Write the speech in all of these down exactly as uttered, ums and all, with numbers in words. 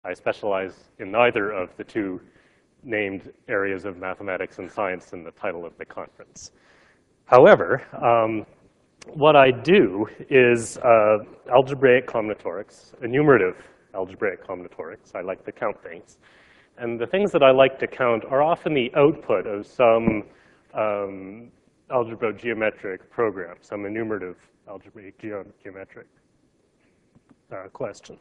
I specialize in neither of the two named areas of mathematics and science in the title of the conference. However, um, what I do is uh, algebraic combinatorics, enumerative algebraic combinatorics. I like to count things. And the things that I like to count are often the output of some um, algebra geometric program, some enumerative algebraic geo geometric uh, question.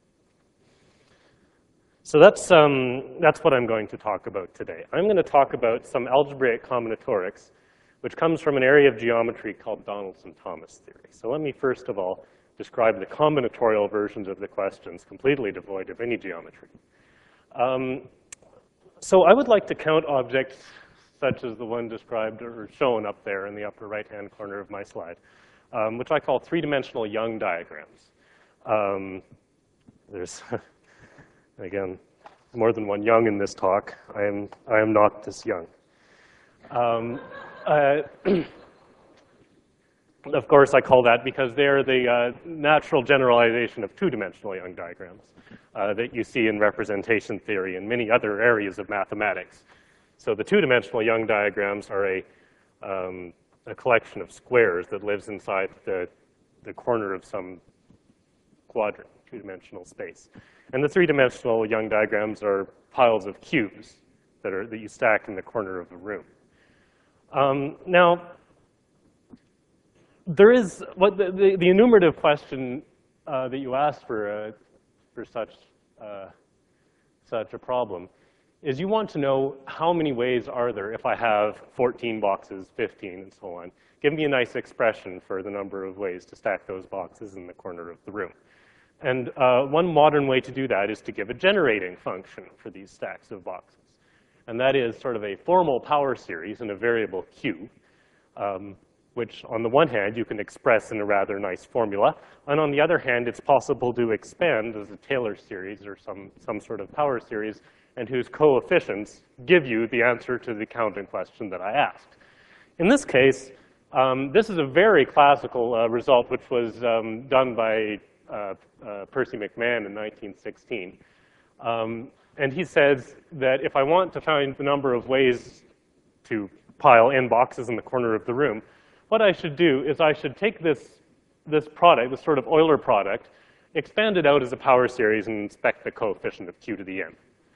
So that's, um, that's what I'm going to talk about today. I'm going to talk about some algebraic combinatorics, which comes from an area of geometry called Donaldson-Thomas theory. So let me first of all describe the combinatorial versions of the questions, completely devoid of any geometry. Um, so I would like to count objects such as the one described or shown up there in the upper right-hand corner of my slide, um, which I call three-dimensional Young diagrams. Um, there's, again, more than one Young in this talk. I am, I am not this young. Um, uh, of course, I call that because they're the uh, natural generalization of two-dimensional Young diagrams uh, that you see in representation theory and many other areas of mathematics. So the two-dimensional Young diagrams are a, um, a collection of squares that lives inside the, the corner of some quadrant, two-dimensional space. And the three-dimensional Young diagrams are piles of cubes that, are, that you stack in the corner of a room. Um, now, there is, what the, the, the enumerative question uh, that you asked for, uh, for such, uh, such a problem is you want to know how many ways are there if I have fourteen boxes, fifteen, and so on. Give me a nice expression for the number of ways to stack those boxes in the corner of the room. And uh, one modern way to do that is to give a generating function for these stacks of boxes. And that is sort of a formal power series in a variable q, um, which on the one hand you can express in a rather nice formula, and on the other hand it's possible to expand as a Taylor series or some, some sort of power series, and whose coefficients give you the answer to the counting question that I asked. In this case, um, this is a very classical uh, result which was um, done by uh, uh, Percy McMahon in nineteen sixteen. Um, and he says that if I want to find the number of ways to pile n boxes in the corner of the room, what I should do is I should take this, this product, this sort of Euler product, expand it out as a power series and inspect the coefficient of q to the n.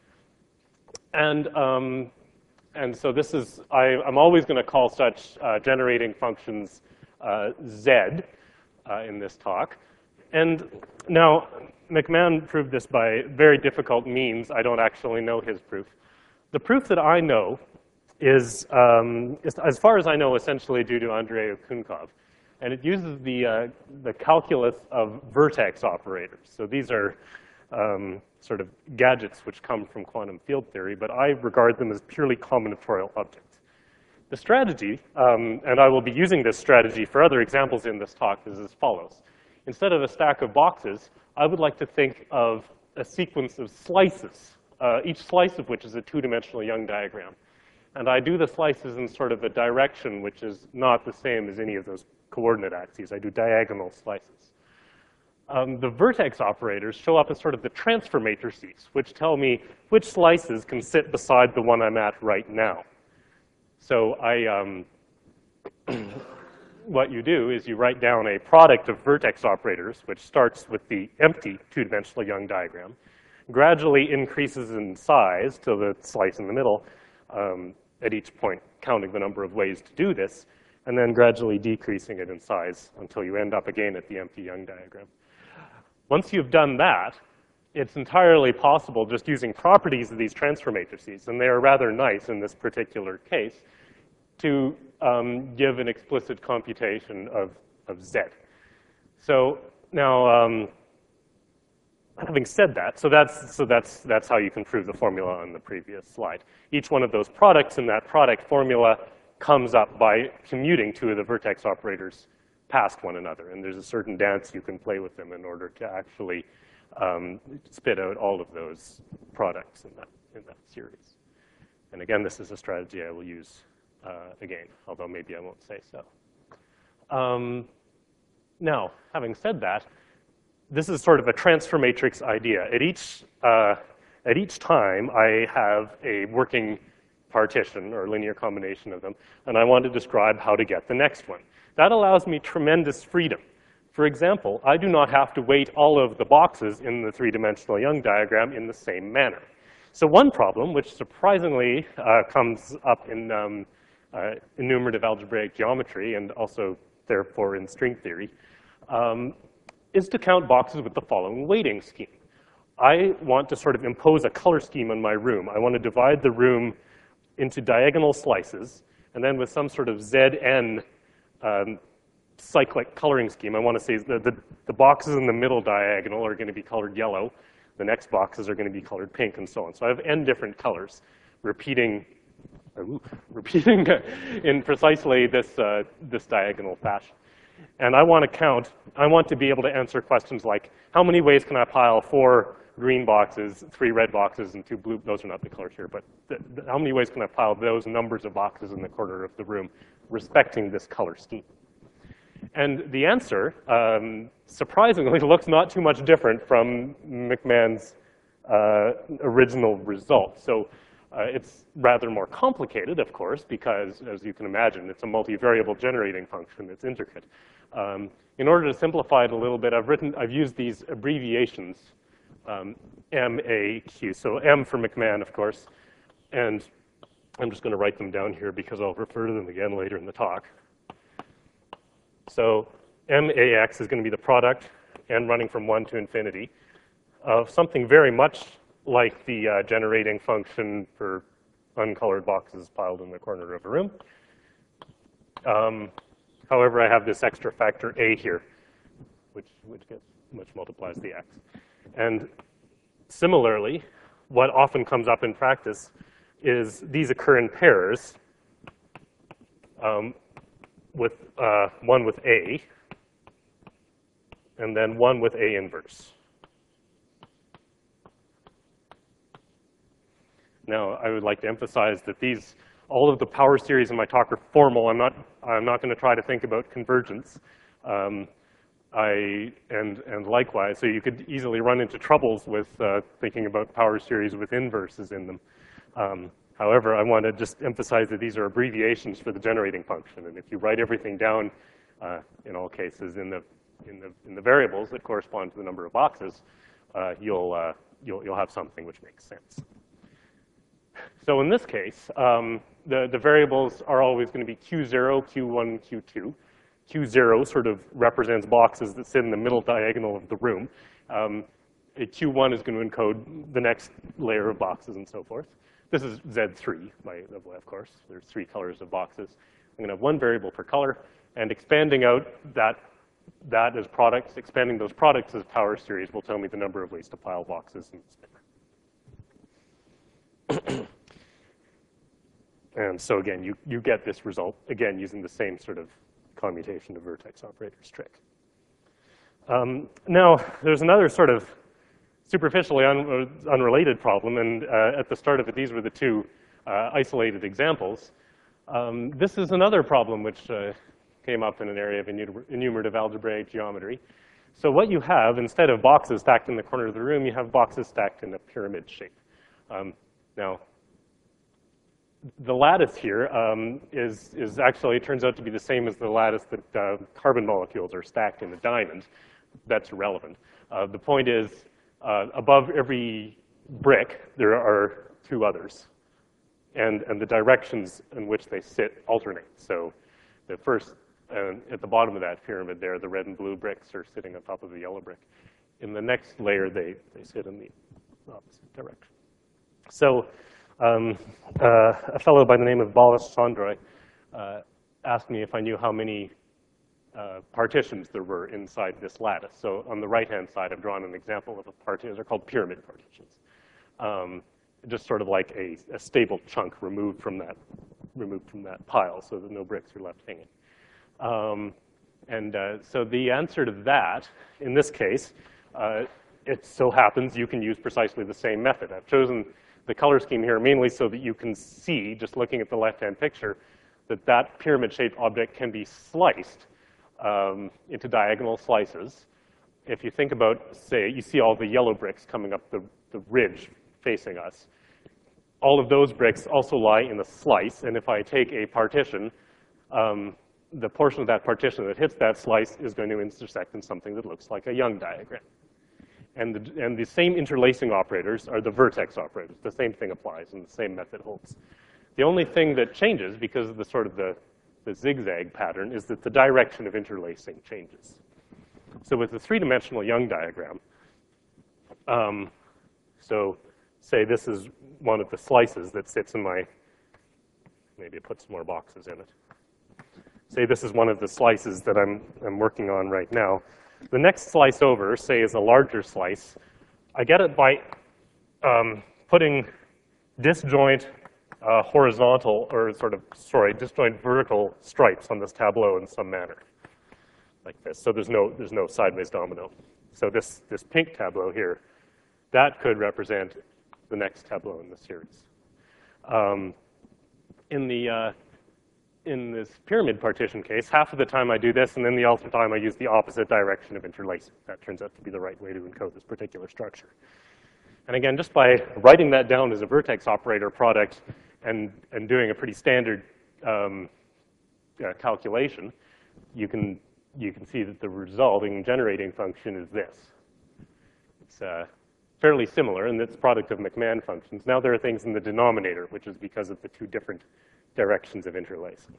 And, um, and so this is, I, I'm always going to call such uh, generating functions uh, z uh, in this talk. And now, McMahon proved this by very difficult means. I don't actually know his proof. The proof that I know is, um, is as far as I know, essentially due to Andrei Okounkov. And it uses the, uh, the calculus of vertex operators. So these are um, sort of gadgets which come from quantum field theory, but I regard them as purely combinatorial objects. The strategy, um, and I will be using this strategy for other examples in this talk, is as follows. Instead of a stack of boxes, I would like to think of a sequence of slices, uh, each slice of which is a two-dimensional Young diagram. And I do the slices in sort of a direction which is not the same as any of those coordinate axes. I do diagonal slices. Um, the vertex operators show up as sort of the transfer matrices, which tell me which slices can sit beside the one I'm at right now. So I, um, what you do is you write down a product of vertex operators, which starts with the empty two-dimensional Young diagram, gradually increases in size to the slice in the middle, um, at each point counting the number of ways to do this, and then gradually decreasing it in size until you end up again at the empty Young diagram. Once you've done that, it's entirely possible, just using properties of these transfer matrices, and they are rather nice in this particular case, to um, give an explicit computation of, of z. So now, um, having said that, so that's, so that's, that's how you can prove the formula on the previous slide. Each one of those products in that product formula comes up by commuting two of the vertex operators past one another. And there's a certain dance you can play with them in order to actually um, spit out all of those products in that, in that series. And again, this is a strategy I will use uh, again, although maybe I won't say so. Um, now, having said that, this is sort of a transfer matrix idea. At each, uh, at each time, I have a working partition or linear combination of them, and I want to describe how to get the next one. That allows me tremendous freedom. For example, I do not have to weight all of the boxes in the three-dimensional Young diagram in the same manner. So one problem, which surprisingly uh, comes up in um, uh, enumerative algebraic geometry and also therefore in string theory, um, is to count boxes with the following weighting scheme. I want to sort of impose a color scheme on my room. I want to divide the room into diagonal slices, and then with some sort of Z N um, cyclic coloring scheme, I want to say the, the, the boxes in the middle diagonal are going to be colored yellow, the next boxes are going to be colored pink, and so on. So I have n different colors, repeating, ooh, repeating in precisely this, uh, this diagonal fashion. And I want to count, I want to be able to answer questions like, how many ways can I pile four green boxes, three red boxes, and two blue, those are not the colors here, but the, the, how many ways can I pile those numbers of boxes in the corner of the room, respecting this color scheme? And the answer, um, surprisingly, looks not too much different from McMahon's uh, original result. So uh, it's rather more complicated, of course, because, as you can imagine, it's a multivariable generating function. It's intricate. Um, in order to simplify it a little bit, I've written, I've used these abbreviations, um, M, A, Q. So M for McMahon, of course, and I'm just going to write them down here because I'll refer to them again later in the talk. So M A X is going to be the product, n running from one to infinity, of something very much like the uh, generating function for uncolored boxes piled in the corner of a room. Um, however, I have this extra factor A here, which, which, gets, which multiplies the X. And similarly, what often comes up in practice is these occur in pairs, um, with uh, one with A, and then one with A inverse. Now, I would like to emphasize that these, all of the power series in my talk are formal. I'm not, I'm not going to try to think about convergence. Um, I, and, and likewise, so you could easily run into troubles with uh, thinking about power series with inverses in them. Um, However, I want to just emphasize that these are abbreviations for the generating function. And if you write everything down, uh, in all cases, in the, in, the, in the variables that correspond to the number of boxes, uh, you'll, uh, you'll, you'll have something which makes sense. So in this case, um, the, the variables are always going to be Q zero, Q one, Q two. Q zero sort of represents boxes that sit in the middle diagonal of the room. Um, Q one is going to encode the next layer of boxes and so forth. This is Z three, by the way, of course. There's three colors of boxes. I'm going to have one variable per color, and expanding out that, that as products, expanding those products as power series will tell me the number of ways to pile boxes in the spinner. And so again, you, you get this result, again, using the same sort of commutation of vertex operators trick. Um, now, there's another sort of superficially un unrelated problem, and uh, at the start of it, these were the two uh, isolated examples. Um, this is another problem which uh, came up in an area of enumerative algebraic geometry. So what you have, instead of boxes stacked in the corner of the room, you have boxes stacked in a pyramid shape. Um, now, the lattice here um, is, is actually, it turns out to be the same as the lattice that uh, carbon molecules are stacked in a diamond. That's irrelevant. Uh, the point is, Uh, above every brick, there are two others. And, and the directions in which they sit alternate. So the first, uh, at the bottom of that pyramid there, the red and blue bricks are sitting on top of the yellow brick. In the next layer, they, they sit in the opposite direction. So um, uh, a fellow by the name of Balas Chandroy uh, asked me if I knew how many Uh, partitions there were inside this lattice. So on the right-hand side, I've drawn an example of a partition. They're called pyramid partitions. Um, just sort of like a, a stable chunk removed from that, removed from that pile, so that no bricks are left hanging. Um, and uh, so the answer to that, in this case, uh, it so happens you can use precisely the same method. I've chosen the color scheme here mainly so that you can see, just looking at the left-hand picture, that that pyramid-shaped object can be sliced Um, into diagonal slices if you think about, say, you see all the yellow bricks coming up the, the ridge facing us. All of those bricks also lie in the slice, and if I take a partition, um, the portion of that partition that hits that slice is going to intersect in something that looks like a Young diagram. And the, and the same interlacing operators are the vertex operators. The same thing applies, and the same method holds. The only thing that changes, because of the sort of the, the zigzag pattern, is that the direction of interlacing changes. So with the three-dimensional Young diagram, um, so say this is one of the slices that sits in my, maybe I put some more boxes in it. Say this is one of the slices that I'm, I'm working on right now. The next slice over, say, is a larger slice. I get it by um, putting disjoint uh, horizontal, or sort of, sorry, disjoint vertical stripes on this tableau in some manner, like this. So there's no, there's no sideways domino. So this, this pink tableau here, that could represent the next tableau in the series. Um, in the, uh, in this pyramid partition case, half of the time I do this, and then the other time I use the opposite direction of interlacing. That turns out to be the right way to encode this particular structure. And again, just by writing that down as a vertex operator product and, and doing a pretty standard um, uh, calculation, you can, you can see that the resulting generating function is this. It's uh, fairly similar, and it's product of McMahon functions. Now there are things in the denominator, which is because of the two different directions of interlacing.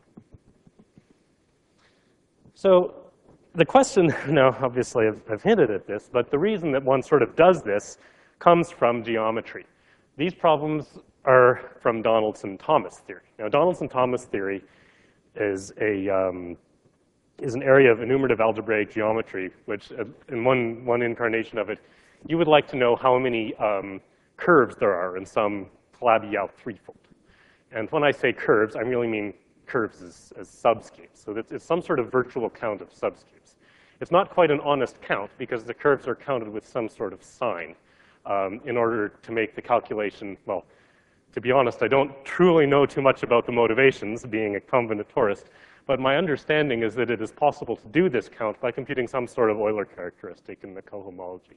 So the question, now obviously I've, I've hinted at this, but the reason that one sort of does this comes from geometry. These problems are from Donaldson-Thomas theory. Now Donaldson-Thomas theory is a um, is an area of enumerative algebraic geometry, which uh, in one, one incarnation of it, you would like to know how many um, curves there are in some Calabi-Yau threefold. And when I say curves, I really mean curves as, as subscapes. So it's, it's some sort of virtual count of subscapes. It's not quite an honest count because the curves are counted with some sort of sign um, in order to make the calculation, well, to be honest, I don't truly know too much about the motivations, being a combinatorist, but my understanding is that it is possible to do this count by computing some sort of Euler characteristic in the cohomology.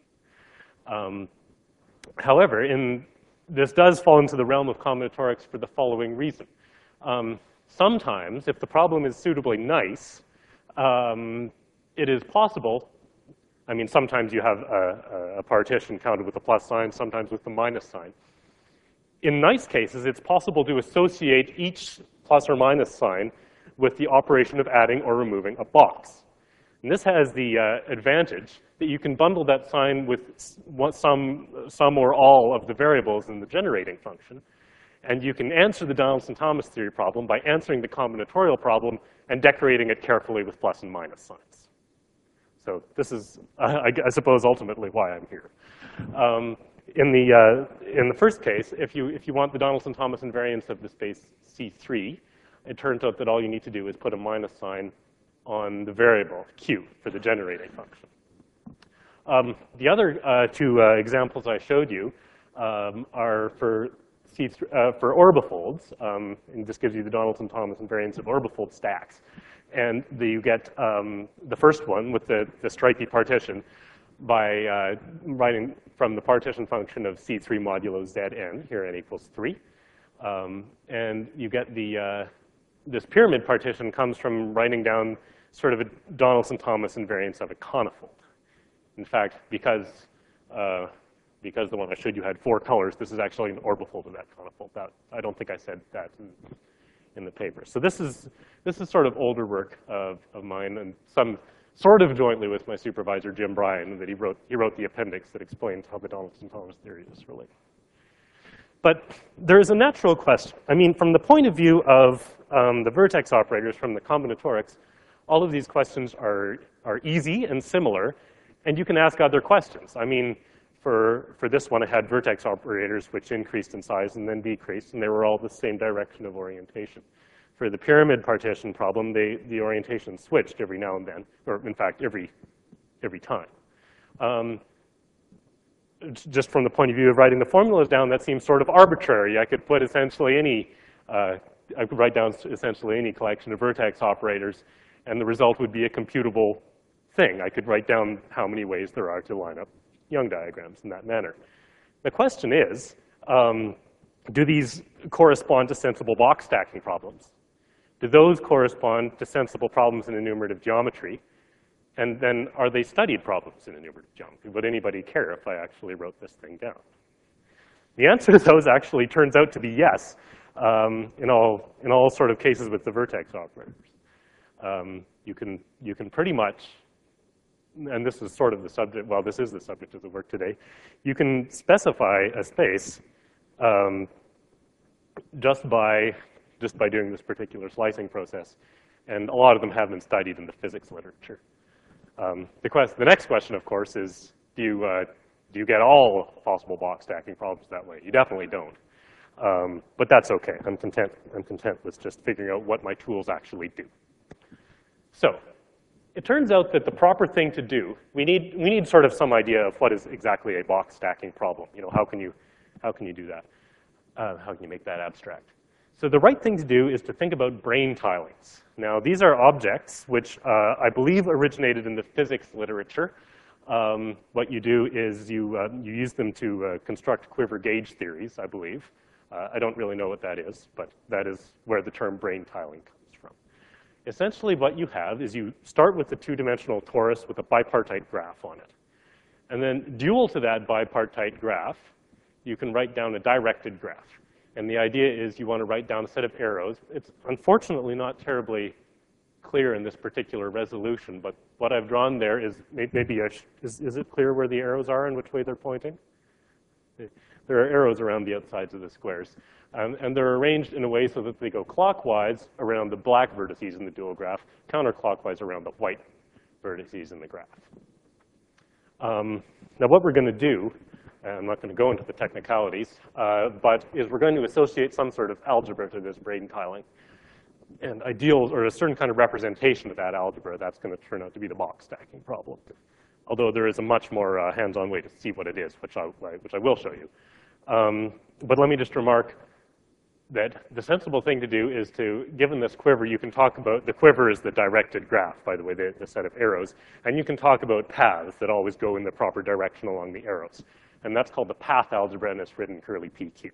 Um, however, in this does fall into the realm of combinatorics for the following reason. Um, sometimes, if the problem is suitably nice, um, it is possible, I mean, sometimes you have a, a partition counted with a plus sign, sometimes with the minus sign. In nice cases, it's possible to associate each plus or minus sign with the operation of adding or removing a box. And this has the uh, advantage that you can bundle that sign with some, some or all of the variables in the generating function. And you can answer the Donaldson-Thomas theory problem by answering the combinatorial problem and decorating it carefully with plus and minus signs. So this is, uh, I, I suppose, ultimately why I'm here. Um, in, the, uh, in the first case, if you, if you want the Donaldson-Thomas invariance of the space C three, it turns out that all you need to do is put a minus sign on the variable Q for the generating function. Um, the other uh, two uh, examples I showed you um, are for, C three, uh, for orbifolds, um, and this gives you the Donaldson-Thomas invariance of orbifold stacks. And the, you get um, the first one with the, the stripy partition by uh, writing from the partition function of C three modulo Zn, here n equals three. Um, and you get the, uh, this pyramid partition comes from writing down sort of a Donaldson-Thomas invariance of a conifold. In fact, because, uh, because the one I showed you had four colors, this is actually an orbifold of that conifold. That, I don't think I said that in, in the paper. So this is, this is sort of older work of, of mine, and some sort of jointly with my supervisor, Jim Bryan, that he wrote, he wrote the appendix that explains how the Donaldson-Thomas theory is related. But there is a natural question. I mean, from the point of view of um, the vertex operators, from the combinatorics, all of these questions are, are easy and similar, and you can ask other questions. I mean, for, for this one, I had vertex operators which increased in size and then decreased, and they were all the same direction of orientation. For the pyramid partition problem, they, the orientation switched every now and then, or in fact, every, every time. Um, just from the point of view of writing the formulas down, that seems sort of arbitrary. I could put essentially any, uh, I could write down essentially any collection of vertex operators, and the result would be a computable thing. I could write down how many ways there are to line up Young diagrams in that manner. The question is, um, do these correspond to sensible box stacking problems? Do those correspond to sensible problems in enumerative geometry? And then are they studied problems in enumerative geometry? Would anybody care if I actually wrote this thing down? The answer to those actually turns out to be yes, um, in all in all sort of cases with the vertex operators. Um, you can you can pretty much, and this is sort of the subject. Well, this is the subject of the work today. You can specify a space um, just by just by doing this particular slicing process, and a lot of them have been studied in the physics literature. Um, the, quest, the next question, of course, is do you, uh, do you get all possible box stacking problems that way? You definitely don't. Um, but that's okay. I'm content, I'm content with just figuring out what my tools actually do. So it turns out that the proper thing to do, we need, we need sort of some idea of what is exactly a box stacking problem. You know, how can you, how can you do that? Uh, how can you make that abstract? So the right thing to do is to think about brane tilings. Now, these are objects which uh, I believe originated in the physics literature. Um, what you do is you, uh, you use them to uh, construct quiver gauge theories, I believe. Uh, I don't really know what that is, but that is where the term brane tiling comes from. Essentially, what you have is you start with a two-dimensional torus with a bipartite graph on it. And then dual to that bipartite graph, you can write down a directed graph. And the idea is you want to write down a set of arrows. It's unfortunately not terribly clear in this particular resolution, but what I've drawn there is maybe, a, is, is it clear where the arrows are and which way they're pointing? There are arrows around the outsides of the squares. Um, and they're arranged in a way so that they go clockwise around the black vertices in the dual graph, counterclockwise around the white vertices in the graph. Um, now what we're going to do, and I'm not going to go into the technicalities, uh, but is we're going to associate some sort of algebra to this brane tiling. And ideals, or a certain kind of representation of that algebra, that's going to turn out to be the box stacking problem. Although there is a much more uh, hands-on way to see what it is, which I, which I will show you. Um, but let me just remark that the sensible thing to do is to, given this quiver, you can talk about, the quiver is the directed graph, by the way, the, the set of arrows, and you can talk about paths that always go in the proper direction along the arrows. And that's called the path algebra, and it's written curly P Q.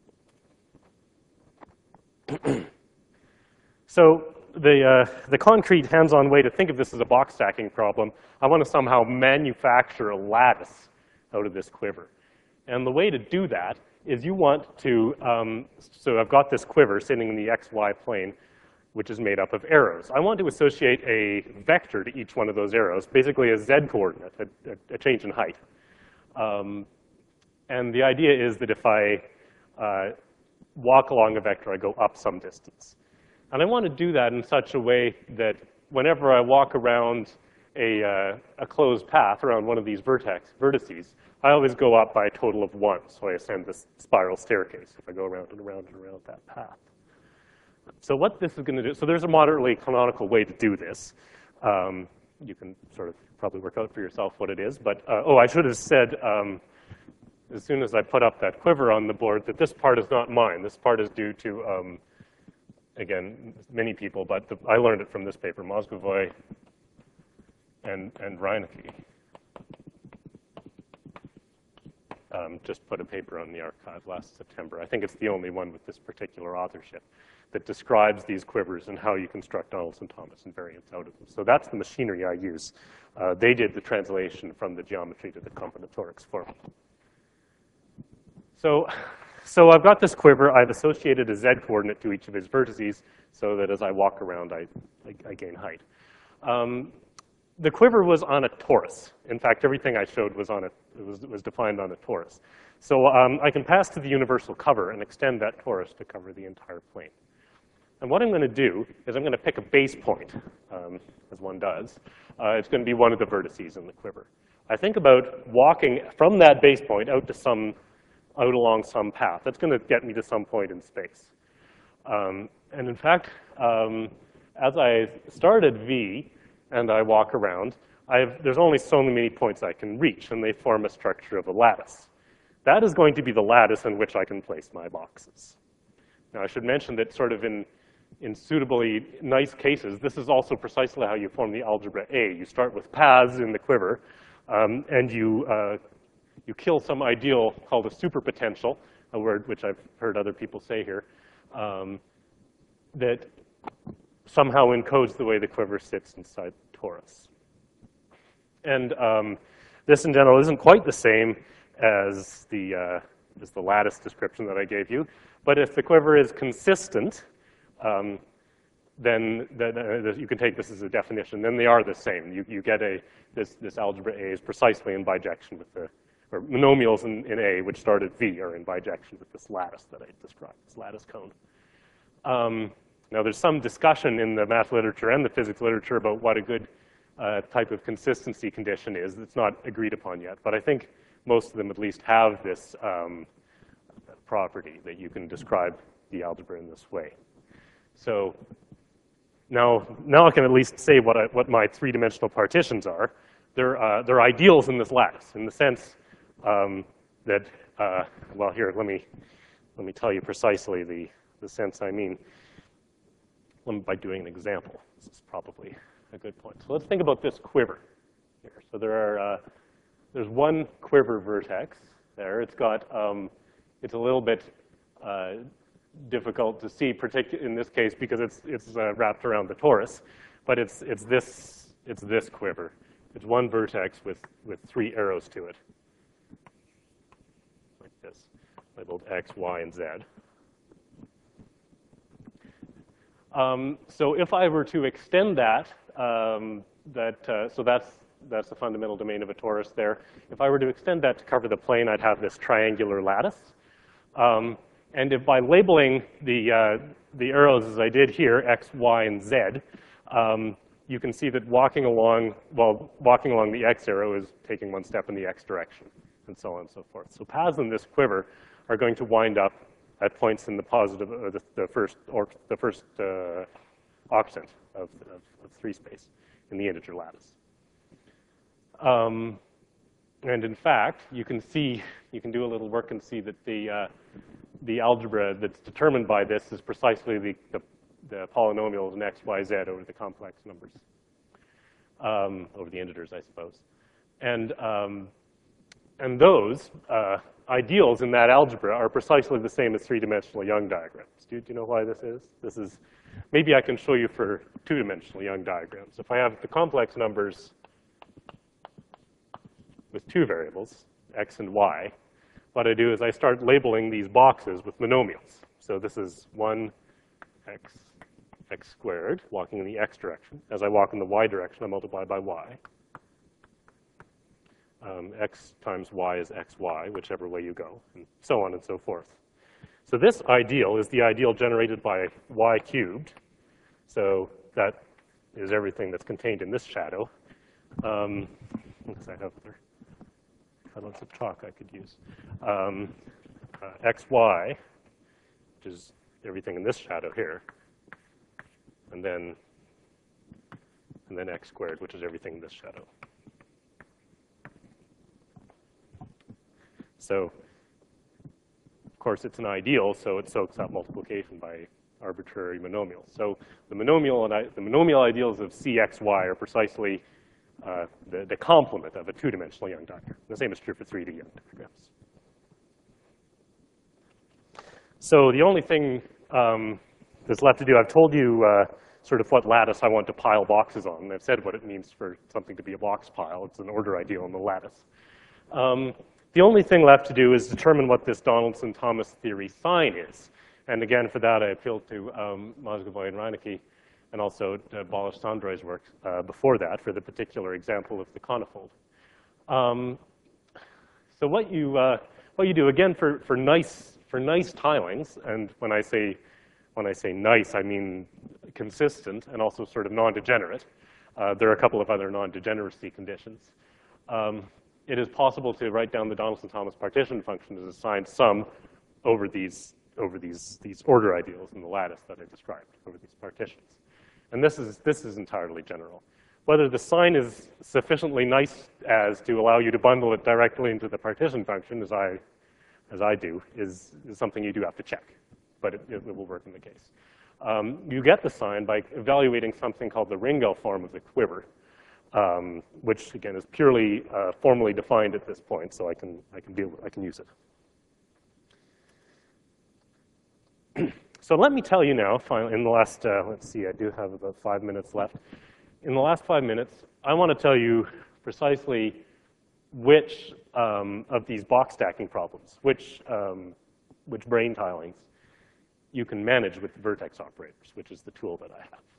So the, uh, the concrete hands-on way to think of this as a box stacking problem, I want to somehow manufacture a lattice out of this quiver. And the way to do that is you want to, um, so I've got this quiver sitting in the X Y plane, which is made up of arrows. I want to associate a vector to each one of those arrows, basically a Z coordinate, a, a, a change in height. Um, and the idea is that if I uh, walk along a vector, I go up some distance. And I want to do that in such a way that whenever I walk around a, uh, a closed path around one of these vertex, vertices, I always go up by a total of one. So I ascend this spiral staircase if I go around and around and around that path. So what this is going to do, so there's a moderately canonical way to do this. Um, you can sort of probably work out for yourself what it is. But, uh, oh, I should have said, um, as soon as I put up that quiver on the board, that this part is not mine. This part is due to, um, again, many people, but the, I learned it from this paper, Mozgovoi and, and Reinecke. Um, just put a paper on the archive last September. I think it's the only one with this particular authorship that describes these quivers and how you construct Donaldson-Thomas invariants out of them. So that's the machinery I use. Uh, they did the translation from the geometry to the combinatorics for me. So, so I've got this quiver. I've associated a Z coordinate to each of its vertices so that as I walk around, I, I, I gain height. Um, The quiver was on a torus. In fact, everything I showed was on a, it was, was defined on a torus. So um, I can pass to the universal cover and extend that torus to cover the entire plane. And what I'm going to do is I'm going to pick a base point, um, as one does. Uh, it's going to be one of the vertices in the quiver. I think about walking from that base point out to some, out along some path. That's going to get me to some point in space. Um, and in fact, um, as I started V, and I walk around, I've, there's only so many points I can reach, and they form a structure of a lattice. That is going to be the lattice in which I can place my boxes. Now, I should mention that sort of in, in suitably nice cases, this is also precisely how you form the algebra A. You start with paths in the quiver, um, and you, uh, you kill some ideal called a superpotential, a word which I've heard other people say here, um, that somehow encodes the way the quiver sits inside the torus. And um, this, in general, isn't quite the same as the, uh, as the lattice description that I gave you. But if the quiver is consistent, um, then, then uh, you can take this as a definition. Then they are the same. You, you get a, this, this algebra A is precisely in bijection with the, or monomials in, in A, which start at V, are in bijection with this lattice that I described, this lattice cone. Um, now, there's some discussion in the math literature and the physics literature about what a good uh, type of consistency condition is. It's not agreed upon yet, but I think most of them at least have this um, property that you can describe the algebra in this way. So now, now I can at least say what, I, what my three-dimensional partitions are. They're, uh, they're ideals in this lattice, in the sense um, that, uh, well, here, let me, let me tell you precisely the, the sense I mean by doing an example. This is probably a good point. So let's think about this quiver here. So there are, uh, there's one quiver vertex there. It's got, um, it's a little bit uh, difficult to see, particularly in this case, because it's, it's uh, wrapped around the torus. But it's, it's, this, it's this quiver. It's one vertex with, with three arrows to it, like this, labeled X, Y, and Z. Um, so if I were to extend that, um, that uh, so that's, that's the fundamental domain of a torus there. If I were to extend that to cover the plane, I'd have this triangular lattice. Um, and if by labeling the, uh, the arrows as I did here, X, Y, and Z, um, you can see that walking along, well, walking along the X arrow is taking one step in the X direction, and so on and so forth. So paths in this quiver are going to wind up at points in the positive, or the, the first, or the first uh, octant of, of, of three space in the integer lattice. Um, and in fact, you can see, you can do a little work and see that the, uh, the algebra that's determined by this is precisely the, the, the polynomials in X, Y, Z over the complex numbers, um, over the integers, I suppose. And, um, and those, uh, ideals in that algebra are precisely the same as three-dimensional Young diagrams. Do, do you know why this is? This is, maybe I can show you for two-dimensional Young diagrams. If I have the complex numbers with two variables, X and Y, what I do is I start labeling these boxes with monomials. So this is one X, X squared, walking in the X direction. As I walk in the Y direction, I multiply by Y. Um, X times Y is X Y, whichever way you go, and so on and so forth. So this ideal is the ideal generated by Y cubed. So that is everything that's contained in this shadow. Um, I have other lots of chalk I could use. Um, uh, X Y, which is everything in this shadow here, and then and then X squared, which is everything in this shadow. So, of course, it's an ideal, so it soaks up multiplication by arbitrary monomials. So the monomial, and I, the monomial ideals of C X Y are precisely uh, the, the complement of a two-dimensional Young diagram. The same is true for three D Young diagrams. So the only thing um, that's left to do, I've told you uh, sort of what lattice I want to pile boxes on, and I've said what it means for something to be a box pile. It's an order ideal in the lattice. Um, The only thing left to do is determine what this Donaldson-Thomas theory sign is. And again, for that, I appeal to um, Mozgovoi and Reinecke, and also to Balazs-Tandroy's work uh, before that for the particular example of the conifold. Um, so what you, uh, what you do, again, for, for, nice, for nice tilings, and when I, say, when I say nice, I mean consistent and also sort of non-degenerate. Uh, there are a couple of other non-degeneracy conditions. Um, It is possible to write down the Donaldson-Thomas partition function as a signed sum over these, over these, these order ideals in the lattice that I described, over these partitions. And this is, this is entirely general. Whether the sign is sufficiently nice as to allow you to bundle it directly into the partition function, as I, as I do, is, is something you do have to check. But it, it will work in the case. Um, you get the sign by evaluating something called the Ringel form of the quiver, um, which again is purely uh, formally defined at this point, so I can I can deal I can use it. So let me tell you now, finally, in the last uh, let's see, I do have about five minutes left. In the last five minutes, I want to tell you precisely which um, of these box stacking problems, which um, which brain tilings you can manage with the vertex operators, which is the tool that I have.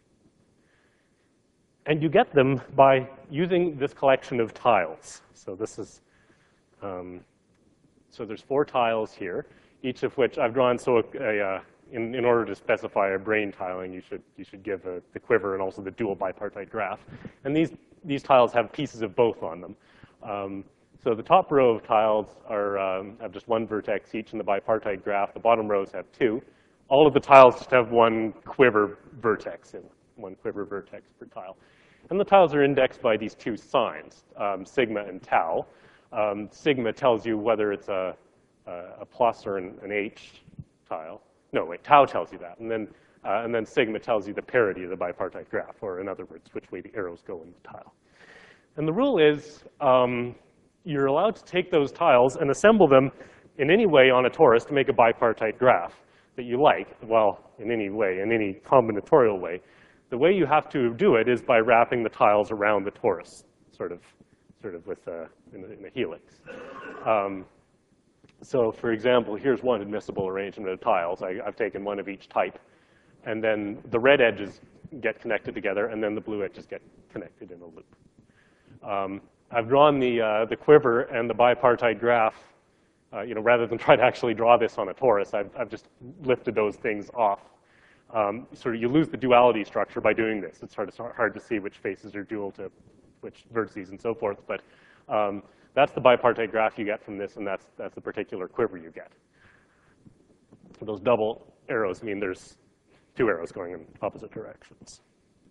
And you get them by using this collection of tiles. So this is, um, so there's four tiles here, each of which I've drawn so a, a, uh, in, in order to specify a brain tiling, you should, you should give a, the quiver and also the dual bipartite graph. And these, these tiles have pieces of both on them. Um, so the top row of tiles are, um, have just one vertex each in the bipartite graph. The bottom rows have two. All of the tiles just have one quiver vertex in one quiver vertex per tile. And the tiles are indexed by these two signs, um, sigma and tau. Um, sigma tells you whether it's a, a, a plus or an, an H tile. No, wait, tau tells you that. And then, uh, and then sigma tells you the parity of the bipartite graph, or in other words, which way the arrows go in the tile. And the rule is um, you're allowed to take those tiles and assemble them in any way on a torus to make a bipartite graph that you like, well, in any way, in any combinatorial way. The way you have to do it is by wrapping the tiles around the torus, sort of, sort of with a, in, a, in a helix. Um, so, for example, here's one admissible arrangement of tiles. I, I've taken one of each type, and then the red edges get connected together, and then the blue edges get connected in a loop. Um, I've drawn the uh, the quiver and the bipartite graph. Uh, you know, rather than try to actually draw this on a torus, I've, I've just lifted those things off. Um, sort of, you lose the duality structure by doing this. It's hard to, hard to see which faces are dual to which vertices and so forth, but um, that's the bipartite graph you get from this, and that's, that's the particular quiver you get. Those double arrows mean there's two arrows going in opposite directions.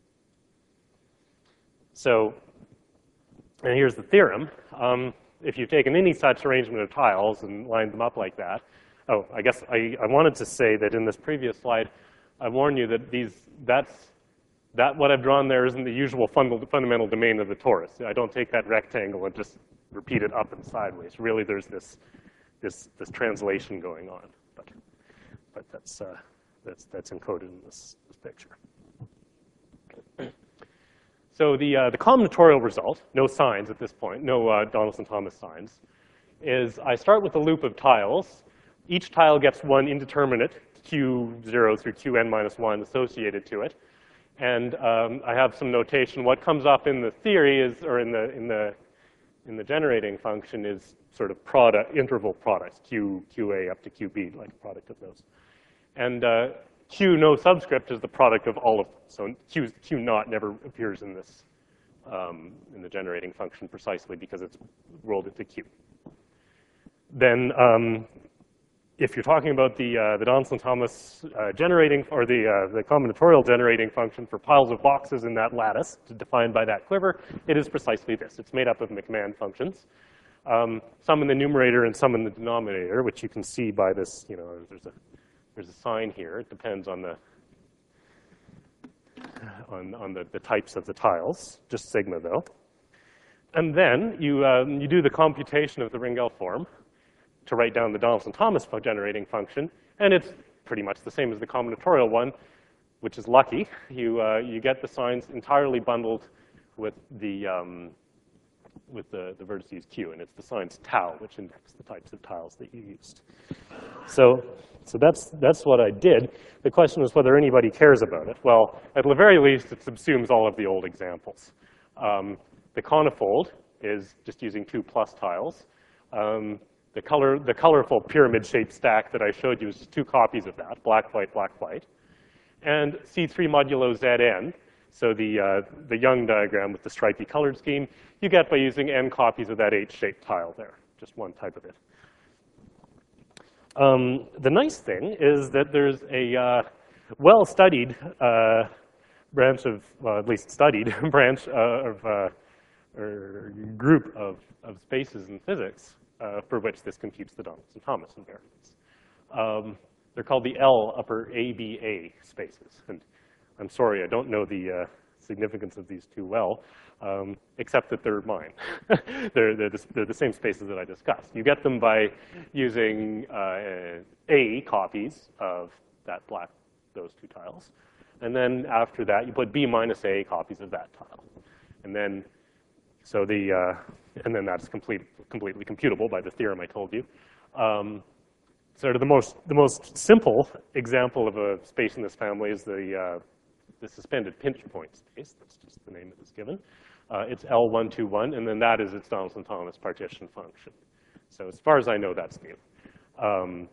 So, and here's the theorem. Um, If you've taken any such arrangement of tiles and lined them up like that, oh, I guess I, I wanted to say that in this previous slide, I warned you that these, that's, that what I've drawn there isn't the usual fund fundamental domain of the torus. I don't take that rectangle and just repeat it up and sideways. Really, there's this, this, this translation going on, but, but that's, uh, that's, that's encoded in this, this picture. So the, uh, the combinatorial result, no signs at this point, no uh, Donaldson-Thomas signs, is I start with a loop of tiles. Each tile gets one indeterminate, q zero through qn minus one associated to it. And um, I have some notation. What comes up in the theory is, or in the, in the, in the generating function is sort of product, interval products, q, qa up to qb, like a product of those. And uh, q no subscript is the product of all of them. So q, q naught never appears in this, um, in the generating function precisely because it's rolled into q. Then um, if you're talking about the, uh, the Donaldson-Thomas uh, generating, or the, uh, the combinatorial generating function for piles of boxes in that lattice, defined by that quiver, it is precisely this. It's made up of McMahon functions, um, some in the numerator and some in the denominator, which you can see by this, you know, there's a, there's a sign here. It depends on the, on, on the, the types of the tiles, just sigma though. And then you, um, you do the computation of the Ringel form to write down the Donaldson-Thomas generating function, and it's pretty much the same as the combinatorial one, which is lucky. You, uh, you get the signs entirely bundled with the, um, with the, the vertices q, and it's the signs tau, which index the types of tiles that you used. So, so that's, that's what I did. The question was whether anybody cares about it. Well, at the very least, it subsumes all of the old examples. Um, the conifold is just using two plus tiles. Um, The, color, the colorful pyramid-shaped stack that I showed you is two copies of that, black, white, black, white. And C three modulo Zn, so the, uh, the Young diagram with the stripy colored scheme, you get by using n copies of that H-shaped tile there, just one type of it. Um, the nice thing is that there's a uh, well-studied uh, branch of, well, at least studied branch uh, of, uh, or group of, of spaces in physics Uh, for which this computes the Donaldson-Thomas invariants. Um, They're called the L upper A B A spaces. And I'm sorry, I don't know the uh, significance of these too well, um, except that they're mine. they're, they're, the, they're the same spaces that I discussed. You get them by using uh, A copies of that black, those two tiles. And then after that, you put B minus A copies of that tile. And then, so the, uh, and then that's complete, completely computable by the theorem I told you. Um, sort of the most, the most simple example of a space in this family is the, uh, the suspended pinch point space. That's just the name that was given. Uh, it's L one two one, and then that is its Donaldson-Thomas partition function. So as far as I know, that's new. Um,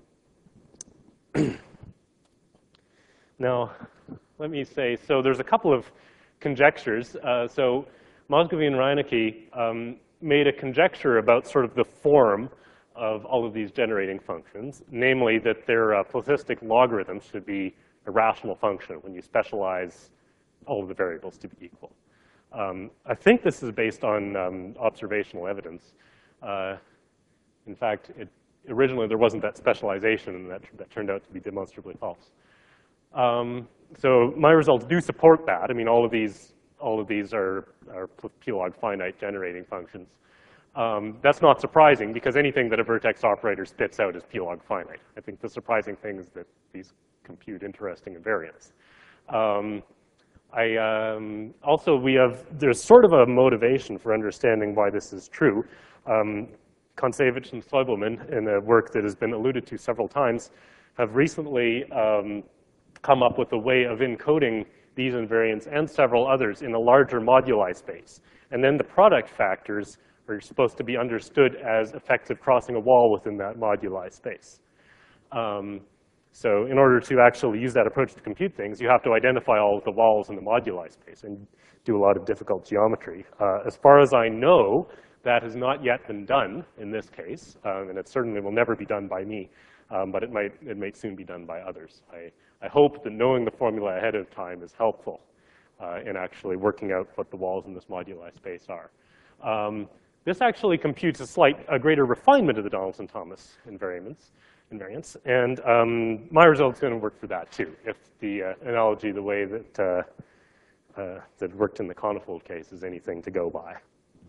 now, let me say, so there's a couple of conjectures. Uh, so Mozgovy and Reinecke um, made a conjecture about sort of the form of all of these generating functions, namely that their uh, plothistic logarithms should be a rational function when you specialize all of the variables to be equal. Um, I think this is based on um, observational evidence. Uh, in fact, it, originally there wasn't that specialization, and that, that turned out to be demonstrably false. Um, so my results do support that. I mean, all of these, all of these are, are p-log finite generating functions. Um, that's not surprising, because anything that a vertex operator spits out is p-log finite. I think the surprising thing is that these compute interesting invariants. Um, I, um, also, we have, there's sort of a motivation for understanding why this is true. Um, Kontsevich and Slobelman, in a work that has been alluded to several times, have recently um, come up with a way of encoding these invariants and several others in a larger moduli space. And then the product factors are supposed to be understood as effective crossing a wall within that moduli space. Um, so in order to actually use that approach to compute things, you have to identify all of the walls in the moduli space and do a lot of difficult geometry. Uh, as far as I know, that has not yet been done in this case, um, and it certainly will never be done by me, um, but it might, it might soon be done by others. I, I hope that knowing the formula ahead of time is helpful uh, in actually working out what the walls in this moduli space are. Um, this actually computes a slight, a greater refinement of the Donaldson-Thomas invariants. invariants. And um, my result's going to work for that, too, if the uh, analogy, the way that, uh, uh, that worked in the Conifold case is anything to go by.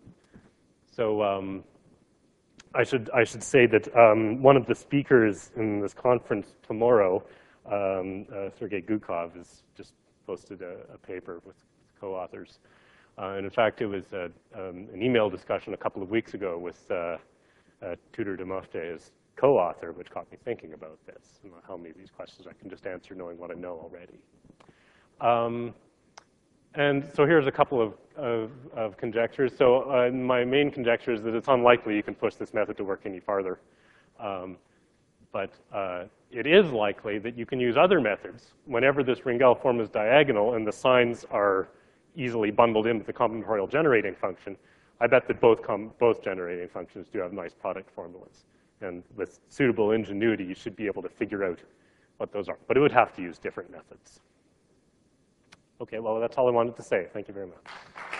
So um, I, should, I should say that um, one of the speakers in this conference tomorrow, um, uh, Sergei Gukov, has just posted a, a paper with co-authors. Uh, and in fact, it was a, um, an email discussion a couple of weeks ago with uh, uh, Tudor Demofte as co-author, which got me thinking about this, and how many of these questions I can just answer knowing what I know already. Um, and so here's a couple of, of, of conjectures. So uh, my main conjecture is that it's unlikely you can push this method to work any farther. Um, but uh, it is likely that you can use other methods whenever this Ringel form is diagonal and the signs are easily bundled into the combinatorial generating function. I bet that both, com both generating functions do have nice product formulas. And with suitable ingenuity, you should be able to figure out what those are. But it would have to use different methods. OK, well, that's all I wanted to say. Thank you very much.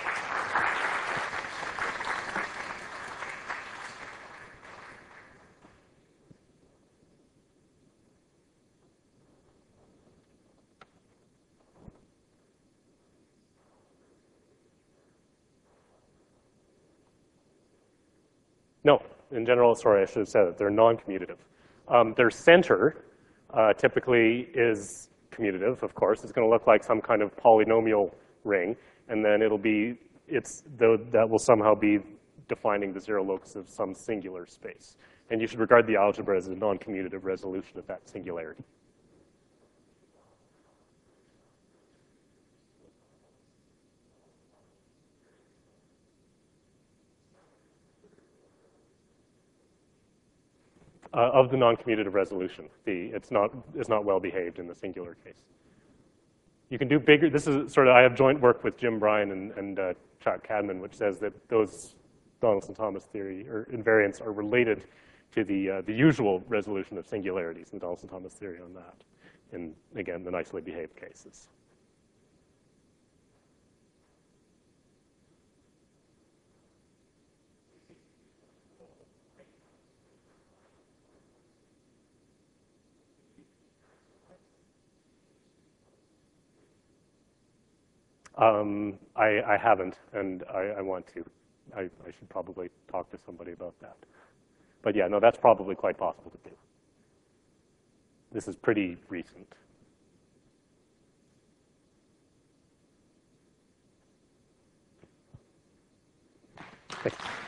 No, in general, sorry, I should have said it. They're non-commutative. Um, their center uh, typically is commutative, of course. It's going to look like some kind of polynomial ring, and then it'll be, it's, the, that will somehow be defining the zero locus of some singular space. And you should regard the algebra as a non-commutative resolution of that singularity. Uh, of the non-commutative resolution. The, it's, not, it's not well behaved in the singular case. You can do bigger, this is sort of, I have joint work with Jim Bryan and, and uh, Chuck Cadman, which says that those Donaldson-Thomas theory or invariants are related to the, uh, the usual resolution of singularities in the Donaldson-Thomas theory on that, in, again, the nicely behaved cases. Um, I, I haven't, and I, I want to. I, I should probably talk to somebody about that. But yeah, no, that's probably quite possible to do. This is pretty recent. Thanks.